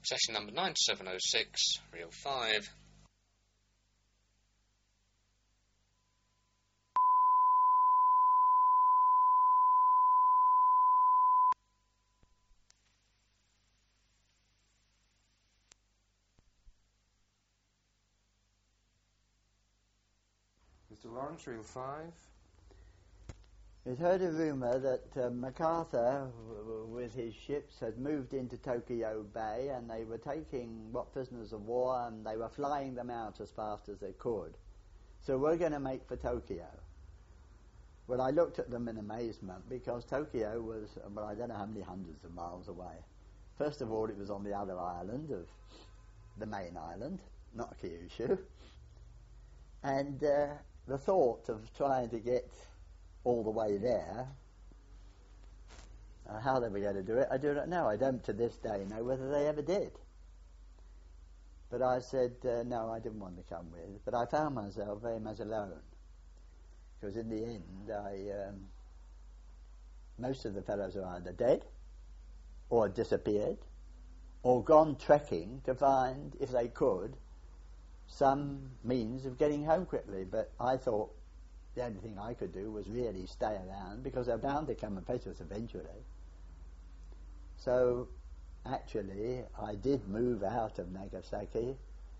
Session number 9706, reel 5. Mr. Lawrence, reel 5. We'd heard a rumour that MacArthur, with his ships, had moved into Tokyo Bay, and they were taking what prisoners of war, and they were flying them out as fast as they could. So we're going to make for Tokyo. Well, I looked at them in amazement, because Tokyo was, well, I don't know how many hundreds of miles away. First of all, it was on the other island of the main island, not Kyushu. And the thought of trying to get all the way there, how they were going to do it, I do not know. I don't to this day know whether they ever did. But I said, no, I didn't want to come with. But I found myself very much alone. Because in the end, most of the fellows are either dead, or disappeared, or gone trekking to find, if they could, some means of getting home quickly. But I thought the only thing I could do was really stay around, because they're bound to come and fetch us eventually. So actually I did move out of Nagasaki.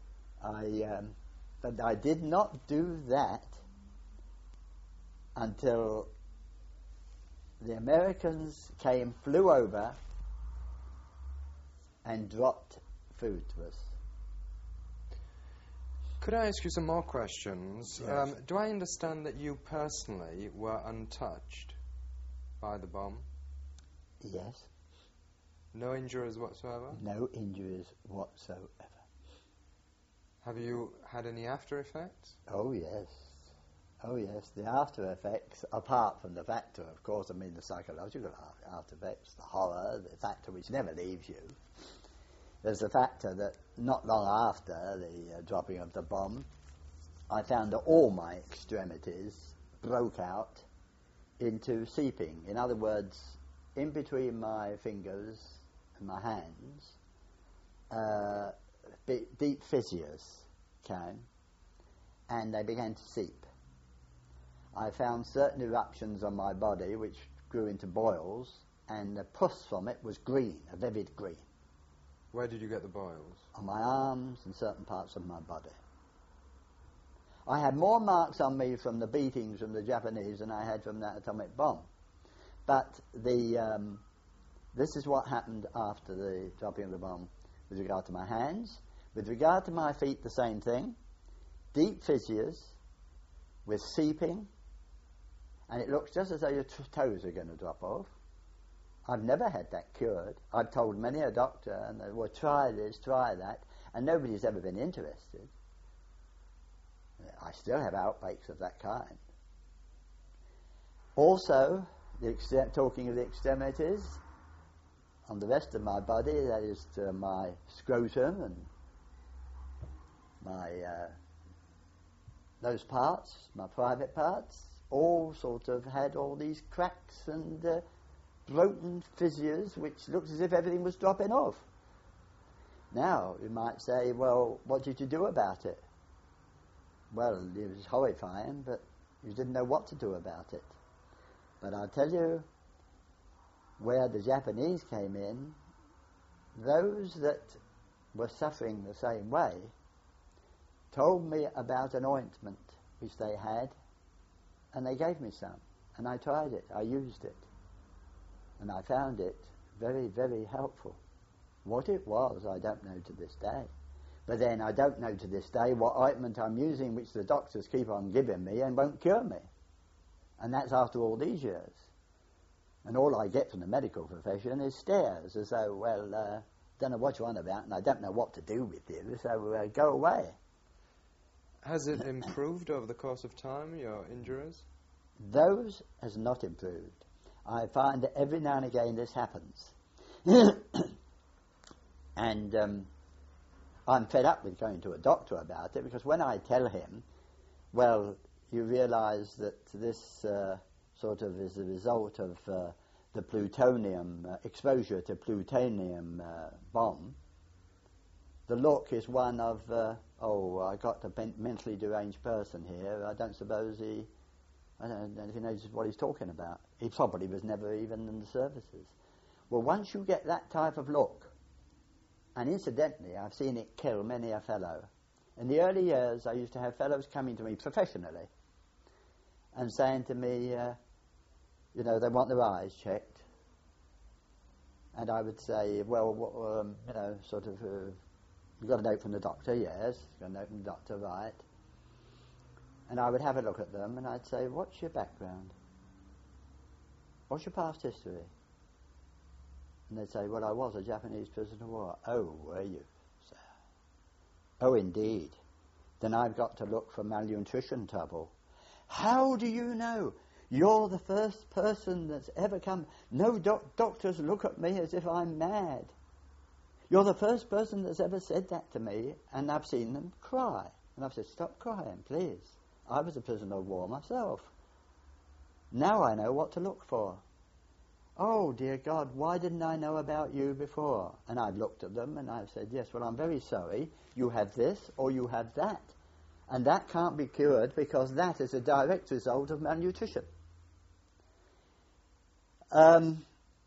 But I did not do that until the Americans flew over and dropped food to us. Could I ask you some more questions? Yes. Do I understand that you personally were untouched by the bomb? Yes. No injuries whatsoever? No injuries whatsoever. Have you had any after effects? Oh yes. Oh yes. The after effects, apart from the factor, of course, I mean the psychological after effects, the horror, the factor which never leaves you. There's the factor that not long after the dropping of the bomb, I found that all my extremities broke out into seeping. In other words, in between my fingers and my hands, deep fissures came, and they began to seep. I found certain eruptions on my body which grew into boils, and the pus from it was green, a vivid green. Where did you get the boils? On my arms and certain parts of my body. I had more marks on me from the beatings from the Japanese than I had from that atomic bomb. But this is what happened after the dropping of the bomb with regard to my hands. With regard to my feet, the same thing. Deep fissures with seeping, and it looks just as though your toes are going to drop off. I've never had that cured. I've told many a doctor, and they will try this, try that, and nobody's ever been interested. I still have outbreaks of that kind. Also, talking of the extremities, on the rest of my body, that is to my scrotum and my those parts, my private parts, all sort of had all these cracks and broken fissures, which looks as if everything was dropping off. Now, you might say, well, what did you do about it? Well, it was horrifying, but you didn't know what to do about it. But I'll tell you, where the Japanese came in, those that were suffering the same way told me about an ointment which they had, and they gave me some, and I tried it, I used it. And I found it very, very helpful. What it was, I don't know to this day. But then I don't know to this day what ointment I'm using, which the doctors keep on giving me and won't cure me. And that's after all these years. And all I get from the medical profession is stares, as though, well, don't know what you're on about, and I don't know what to do with you, so go away. Has it improved over the course of time, your injuries? Those has not improved. I find that every now and again this happens. And I'm fed up with going to a doctor about it, because when I tell him, well, you realise that this sort of is a result of the plutonium, exposure to plutonium bomb, the look is one of, I got a mentally deranged person here. I don't know if he knows what he's talking about. He probably was never even in the services. Well, once you get that type of look, and incidentally, I've seen it kill many a fellow. In the early years, I used to have fellows coming to me professionally and saying to me, they want their eyes checked. And I would say, well, you got a note from the doctor? Yes. Got a note from the doctor, right. And I would have a look at them and I'd say, what's your background? What's your past history? And they'd say, well, I was a Japanese prisoner of war. Oh, were you, sir? Oh, indeed. Then I've got to look for malnutrition trouble. How do you know? You're the first person that's ever come. No doctors look at me as if I'm mad. You're the first person that's ever said that to me, and I've seen them cry. And I've said, stop crying, please. I was a prisoner of war myself. Now I know what to look for. Oh, dear God, why didn't I know about you before? And I've looked at them and I've said, yes, well, I'm very sorry. You have this or you have that. And that can't be cured because that is a direct result of malnutrition. And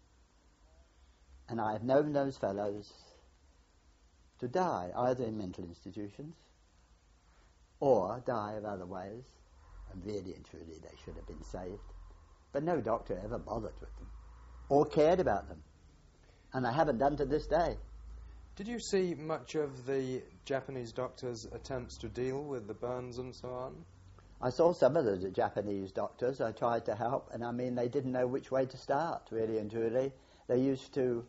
I have known those fellows to die either in mental institutions or die of other ways. And really and truly they should have been saved. But no doctor ever bothered with them or cared about them. And I haven't done to this day. Did you see much of the Japanese doctors' attempts to deal with the burns and so on? I saw some of the Japanese doctors. I tried to help, and I mean, they didn't know which way to start, really and truly. They used to,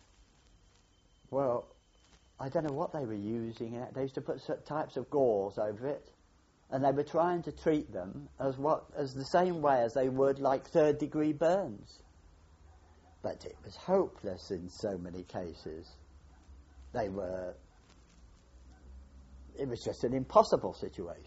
I don't know what they were using. They used to put certain types of gauze over it, and they were trying to treat them as the same way as they would like third-degree burns. But it was hopeless in so many cases. It was just an impossible situation.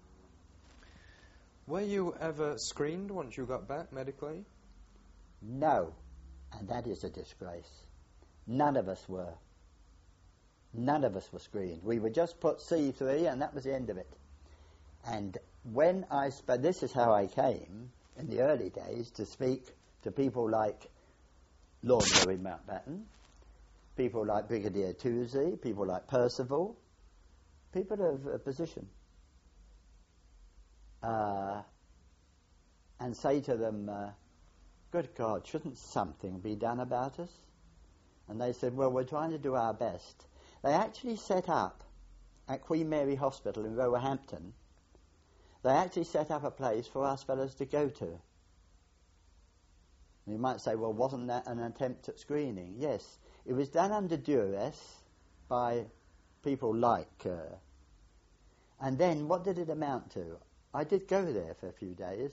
Were you ever screened once you got back medically? No, and that is a disgrace. None of us were. None of us were screened. We were just put C3 and that was the end of it. And when this is how I came in the early days to speak to people like Lord Louis Mountbatten, people like Brigadier Toosey, people like Percival, people of position. And say to them, good God, shouldn't something be done about us? And they said, well, we're trying to do our best. They actually set up at Queen Mary Hospital in Roehampton, they actually set up a place for us fellows to go to. And you might say, well, wasn't that an attempt at screening? Yes, it was done under duress by people like and then what did it amount to? I did go there for a few days.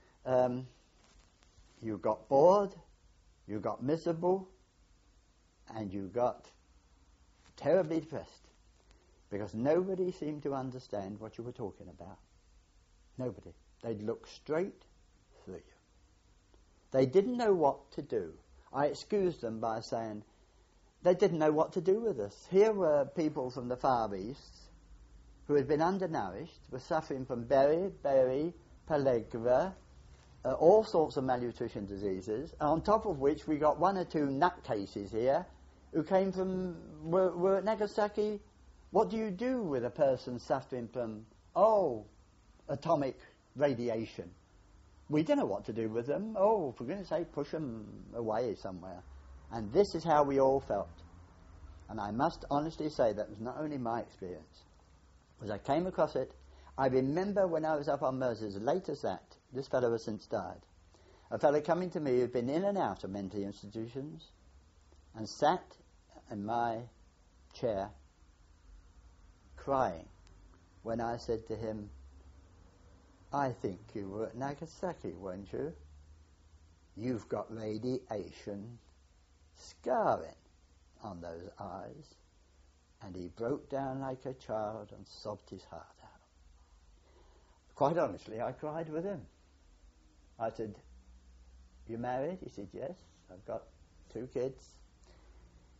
You got bored, you got miserable, and you got terribly depressed because nobody seemed to understand what you were talking about. Nobody. They'd look straight through you. They didn't know what to do. I excused them by saying they didn't know what to do with us. Here were people from the Far East who had been undernourished, were suffering from beriberi, pellagra, all sorts of malnutrition diseases, on top of which we got one or two nutcases here who came from, were at Nagasaki. What do you do with a person suffering from, atomic radiation? We don't know what to do with them. For goodness sake, push them away somewhere. And this is how we all felt. And I must honestly say that was not only my experience. As I came across it, I remember when I was up on Mersey, as late as that, this fellow has since died, a fellow coming to me who'd been in and out of mental institutions and sat in my chair crying when I said to him, I think you were at Nagasaki, weren't you? You've got radiation scarring on those eyes. And he broke down like a child and sobbed his heart out. Quite honestly, I cried with him. I said, you married? He said, yes, I've got 2 kids.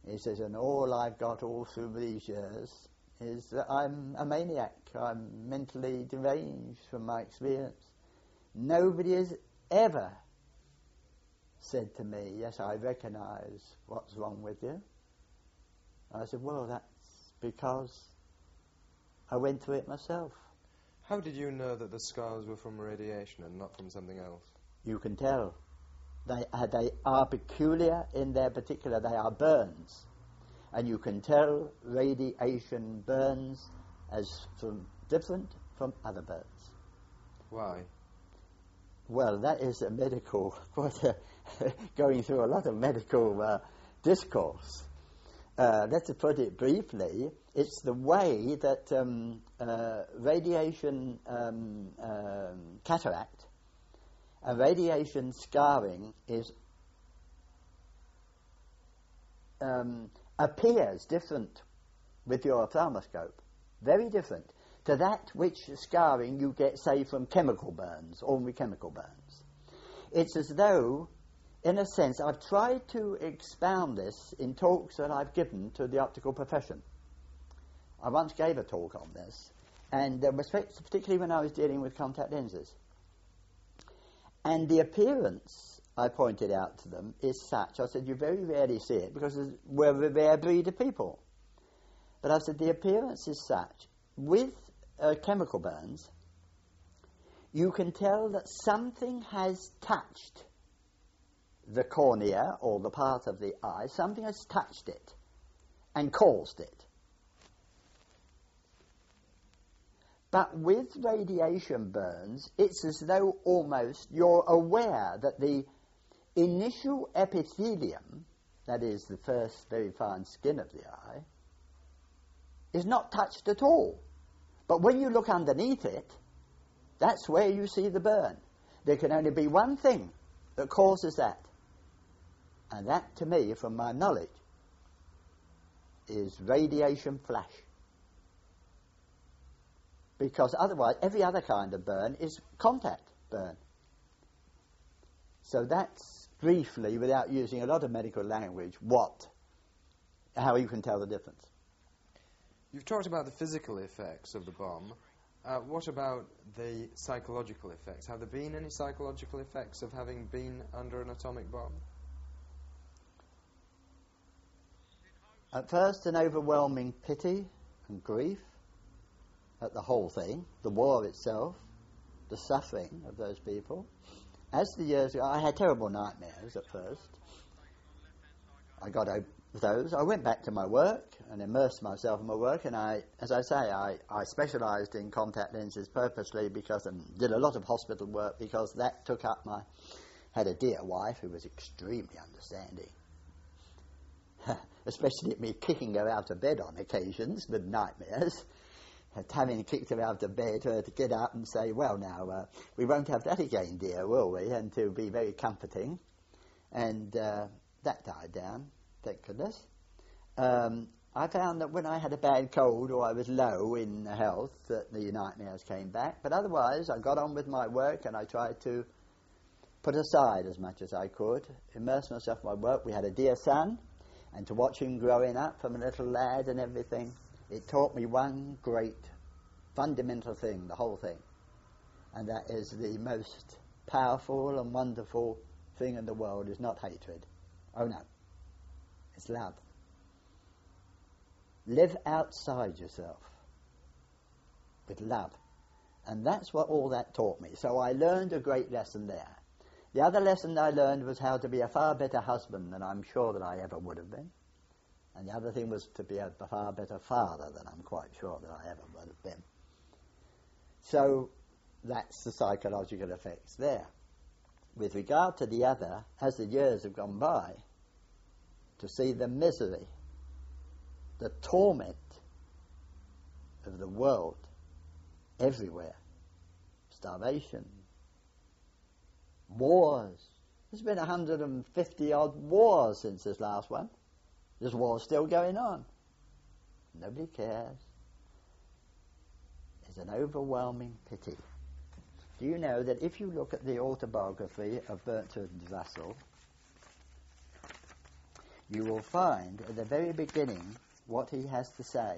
He says, and all I've got all through these years is that I'm a maniac. I'm mentally deranged from my experience. Nobody has ever said to me, yes, I recognise what's wrong with you. I said, well, that's because I went through it myself. How did you know that the scars were from radiation and not from something else? You can tell. They are peculiar in their particular, they are burns. And you can tell radiation burns as different from other burns. Why? Well, that is a medical, going through a lot of medical discourse. Let's put it briefly. It's the way that radiation cataract and radiation scarring appears different with your ophthalmoscope, very different to that which scarring you get, say, from chemical burns, ordinary chemical burns. It's as though, in a sense, I've tried to expound this in talks that I've given to the optical profession. I once gave a talk on this, and particularly when I was dealing with contact lenses. And the appearance, I pointed out to them, is such. I said, you very rarely see it because we're a rare breed of people. But I said, the appearance is such. With chemical burns, you can tell that something has touched the cornea or the part of the eye. Something has touched it and caused it. But with radiation burns, it's as though almost you're aware that the initial epithelium, that is the first very fine skin of the eye, is not touched at all. But when you look underneath it, that's where you see the burn. There can only be one thing that causes that. And that, to me, from my knowledge, is radiation flash. Because otherwise, every other kind of burn is contact burn. So that's briefly, without using a lot of medical language, how you can tell the difference. You've talked about the physical effects of the bomb. What about the psychological effects? Have there been any psychological effects of having been under an atomic bomb? At first, an overwhelming pity and grief at the whole thing, the war itself, the suffering of those people. As the years go, I had terrible nightmares at first. I got over those. I went back to my work and immersed myself in my work, and I specialised in contact lenses purposely because I did a lot of hospital work because that took up had a dear wife who was extremely understanding. Especially me kicking her out of bed on occasions with nightmares. Having kicked her out of bed, her to get up and say, well now, we won't have that again, dear, will we? And to be very comforting. And that died down, thank goodness. I found that when I had a bad cold or I was low in health, that the nightmares came back. But otherwise, I got on with my work and I tried to put aside as much as I could, immerse myself in my work. We had a dear son, and to watch him growing up from a little lad and everything, it taught me one great fundamental thing, the whole thing. And that is the most powerful and wonderful thing in the world is not hatred. Oh no. It's love. Live outside yourself with love. And that's what all that taught me. So I learned a great lesson there. The other lesson I learned was how to be a far better husband than I'm sure that I ever would have been. And the other thing was to be a far better father than I'm quite sure that I ever would have been. So that's the psychological effects there. With regard to the other, as the years have gone by, to see the misery, the torment of the world everywhere, starvation, wars. There's been 150 odd wars since this last one. This war's still going on. Nobody cares. There's an overwhelming pity. Do you know that if you look at the autobiography of Bertrand Russell, you will find at the very beginning what he has to say.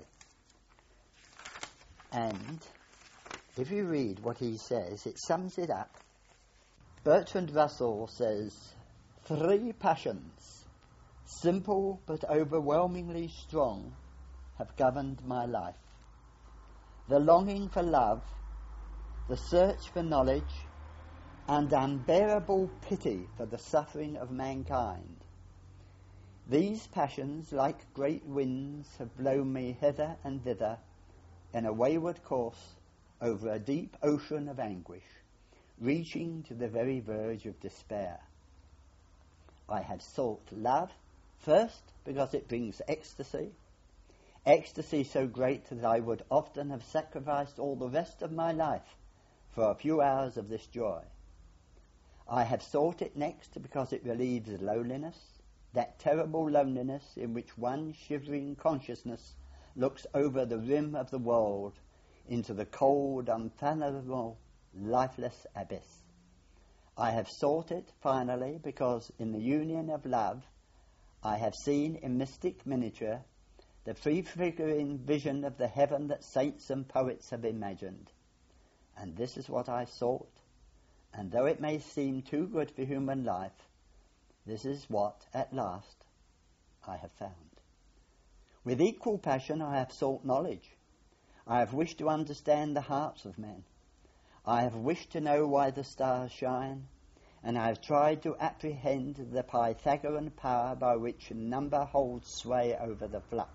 And if you read what he says, it sums it up. Bertrand Russell says, 3 passions, simple but overwhelmingly strong, have governed my life. The longing for love, the search for knowledge, and unbearable pity for the suffering of mankind. These passions, like great winds, have blown me hither and thither in a wayward course over a deep ocean of anguish, reaching to the very verge of despair. I have sought love, first because it brings ecstasy so great that I would often have sacrificed all the rest of my life for a few hours of this joy. I have sought it next because it relieves loneliness, that terrible loneliness in which one shivering consciousness looks over the rim of the world into the cold, unfathomable, lifeless abyss. I have sought it, finally, because in the union of love I have seen in mystic miniature the prefiguring vision of the heaven that saints and poets have imagined. And this is what I sought, and though it may seem too good for human life, this is what, at last, I have found. With equal passion I have sought knowledge. I have wished to understand the hearts of men. I have wished to know why the stars shine, and I have tried to apprehend the Pythagorean power by which number holds sway over the flux.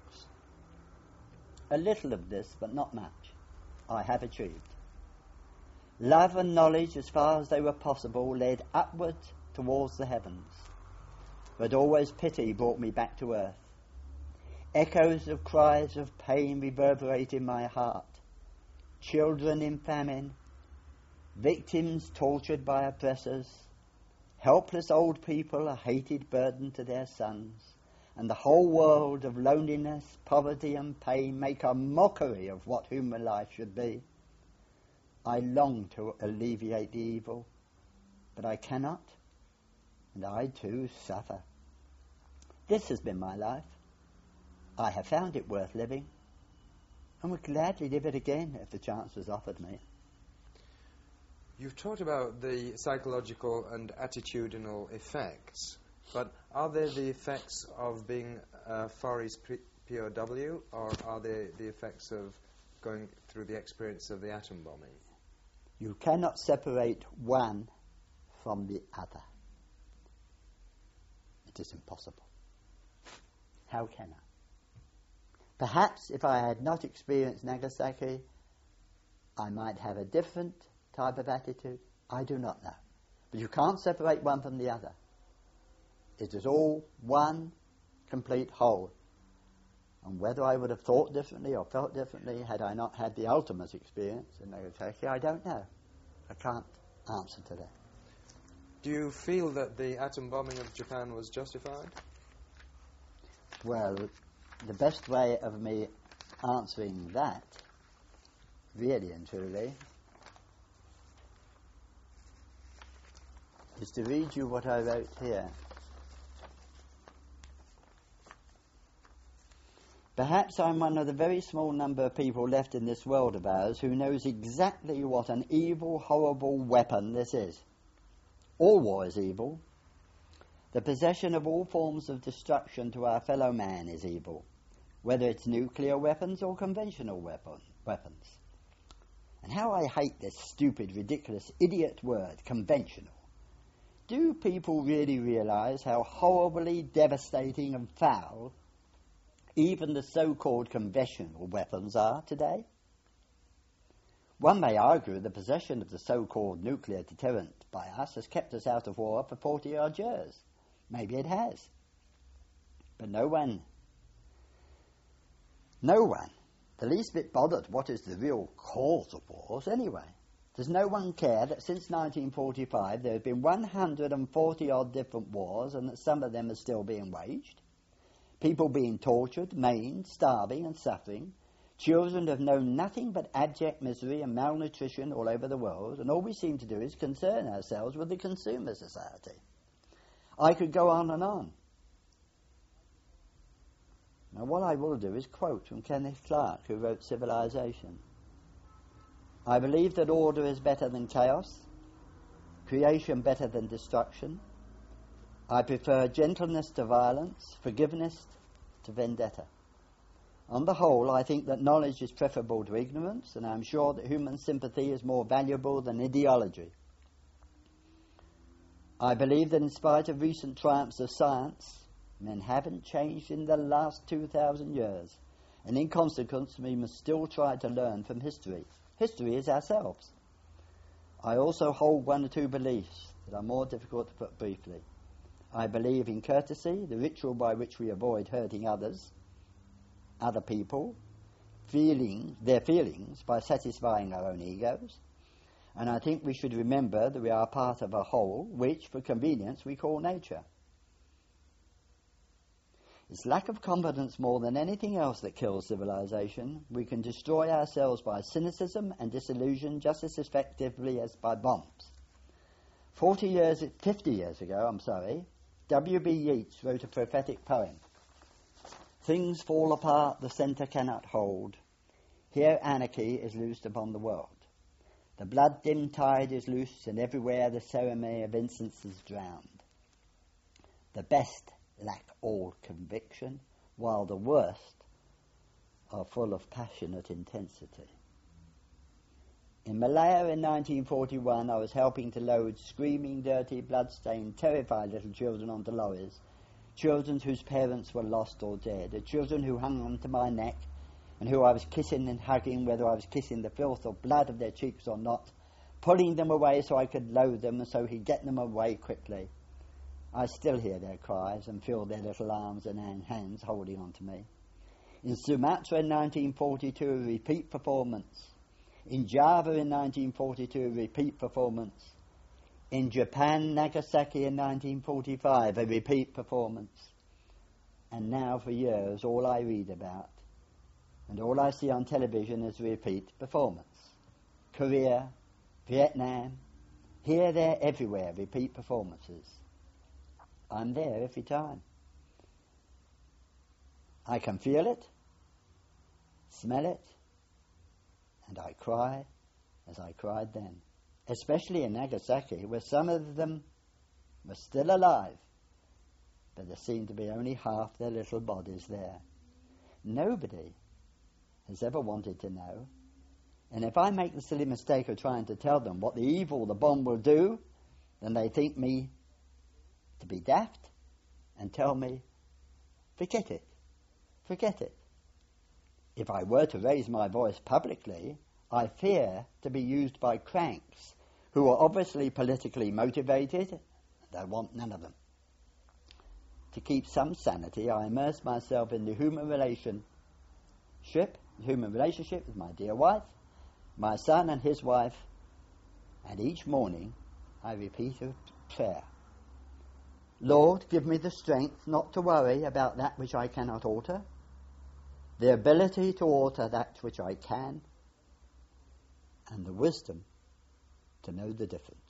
A little of this, but not much, I have achieved. Love and knowledge, as far as they were possible, led upward towards the heavens, but always pity brought me back to earth. Echoes of cries of pain reverberate in my heart. Children in famine, victims tortured by oppressors, helpless old people a hated burden to their sons, and the whole world of loneliness, poverty and pain make a mockery of what human life should be. I long to alleviate the evil, but I cannot, and I too suffer. This has been my life. I have found it worth living, and would gladly live it again if the chance was offered me. You've talked about the psychological and attitudinal effects, but are they the effects of being a Far East POW, or are they the effects of going through the experience of the atom bombing? You cannot separate one from the other. It is impossible. How can I? Perhaps if I had not experienced Nagasaki, I might have a different type of attitude. I do not know. But you can't separate one from the other. It is all one complete whole. And whether I would have thought differently or felt differently had I not had the ultimate experience in Nagasaki, I don't know. I can't answer to that. Do you feel that the atom bombing of Japan was justified? Well, the best way of me answering that, really and truly, is to read you what I wrote here. Perhaps I'm one of the very small number of people left in this world of ours who knows exactly what an evil, horrible weapon this is. All war is evil. The possession of all forms of destruction to our fellow man is evil, whether it's nuclear weapons or conventional weapons. And how I hate this stupid, ridiculous, idiot word, conventional. Do people really realize how horribly devastating and foul even the so-called conventional weapons are today? One may argue the possession of the so-called nuclear deterrent by us has kept us out of war for 40-odd years. Maybe it has. But no one, the least bit bothered what is the real cause of wars anyway. Does no one care that since 1945 there have been 140-odd different wars and that some of them are still being waged? People being tortured, maimed, starving and suffering. Children have known nothing but abject misery and malnutrition all over the world, and all we seem to do is concern ourselves with the consumer society. I could go on and on. Now what I will do is quote from Kenneth Clark, who wrote Civilization. I believe that order is better than chaos, creation better than destruction. I prefer gentleness to violence, forgiveness to vendetta. On the whole, I think that knowledge is preferable to ignorance, and I am sure that human sympathy is more valuable than ideology. I believe that in spite of recent triumphs of science, men haven't changed in the last 2,000 years, and in consequence we must still try to learn from history. History is ourselves. I also hold one or two beliefs that are more difficult to put briefly. I believe in courtesy, the ritual by which we avoid hurting others, other people, their feelings by satisfying our own egos. And I think we should remember that we are part of a whole, which, for convenience, we call nature. It's lack of confidence more than anything else that kills civilization. We can destroy ourselves by cynicism and disillusion just as effectively as by bombs. 50 years ago, W.B. Yeats wrote a prophetic poem. Things fall apart, the centre cannot hold. Here anarchy is loosed upon the world. The blood-dimmed tide is loose, and everywhere the ceremony of incense is drowned. The best lack all conviction, while the worst are full of passionate intensity. In Malaya in 1941, I was helping to load screaming, dirty, blood-stained, terrified little children onto lorries, children whose parents were lost or dead, the children who hung onto my neck, and who I was kissing and hugging, whether I was kissing the filth or blood of their cheeks or not, pulling them away so I could load them and so he'd get them away quickly. I still hear their cries and feel their little arms and hands holding on to me. In Sumatra in 1942, a repeat performance. In Java in 1942, a repeat performance. In Japan, Nagasaki in 1945, a repeat performance. And now for years, all I read about and all I see on television is repeat performance. Korea, Vietnam, here, there, everywhere, repeat performances. I'm there every time. I can feel it, smell it, and I cry as I cried then. Especially in Nagasaki, where some of them were still alive, but there seemed to be only half their little bodies there. Nobody has ever wanted to know. And if I make the silly mistake of trying to tell them what the evil the bomb will do, then they think me to be daft and tell me, forget it, forget it. If I were to raise my voice publicly, I fear to be used by cranks who are obviously politically motivated, and I want none of them. To keep some sanity, I immerse myself in the human relationship with my dear wife, my son and his wife, and each morning I repeat a prayer. Lord, give me the strength not to worry about that which I cannot alter, the ability to alter that which I can, and the wisdom to know the difference.